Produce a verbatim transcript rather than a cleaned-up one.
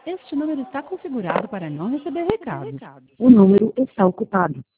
Este número está configurado para não receber recados. O número está ocupado.